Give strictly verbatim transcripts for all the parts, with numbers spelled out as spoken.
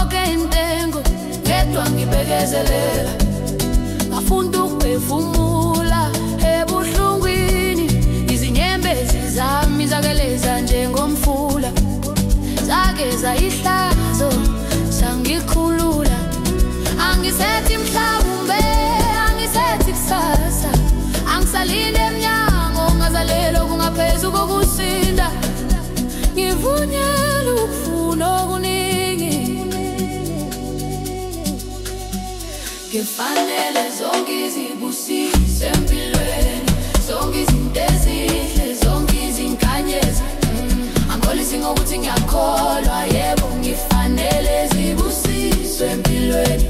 zonke intengo ngedwa ngibekezelela ngafunda ukuphefumula ebuhlungwini izinyembezi zami zakeleza njengomfula zageza ihlazo sangikhulula angisethi mhlawumbe angisethi kusasa angisalinde emnyango ngazalelo kungaphezulu kokusinda ngivunyelwe ukufuna okuningi ngifanele zonke izibusise empilweni zonke izinto ezinhle zonke izinkanyezi angikholisi ngokuthi ngiyakholwa yebo ngifanele izibusise empilweni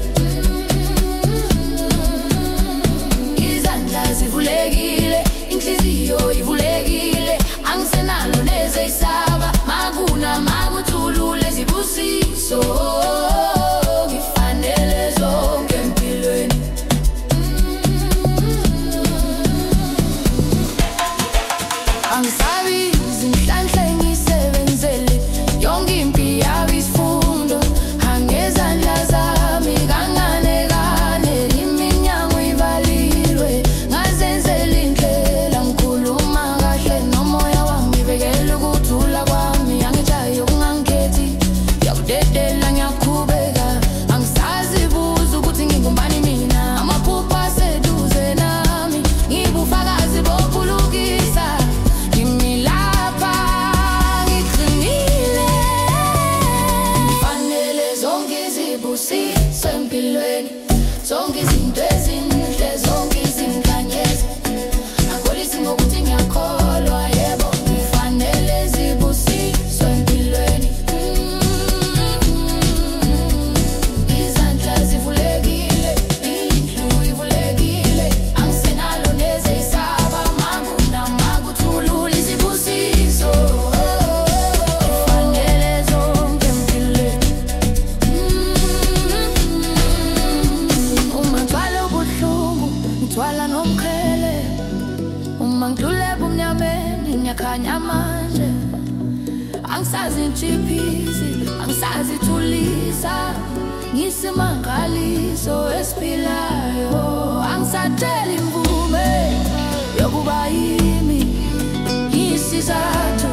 izandla zivulekile inhliziyo ivulekile angisenalo neze isaba makuna makuthulule zibusiso ngifanele zonke empilweni angisabi izinhlanhla engisebenzele yonke impi yayo isifundo angezandla zami kancane kane iminyango ivalilwe ngazenzela indlela ngikhuluma kahle nomoya wami ngibekela ukuthula kwami angitshayo kungangikhethi ngiyakudedela ngiyaqhubeka angisazibuza ukuthi ngingumbani mina amaphupho aseduze nami ngibufakazi bokulukisa ngimilapha ngiqinile ngifanele zonke izibusise empilweni zonke izinto ezinhle zonke izinkanyezi angikholisi ngokuthi ngiyakholwa yebo ngifanele izibusise empilweni izandla zivulekile indlu ivulekile angisenalo neze isaba makuna makuthulule izibusiso ngifanele zonke empilweni uma ngithwala ubuhlungu ngithwala nomqhele uma ngidlule ebumnyameni ngiyakhanya manje angisazi ntshiphisi angisazi thulisa ngisimangaliso esiphilayo angisatshela imvume yokuba yimi isizathu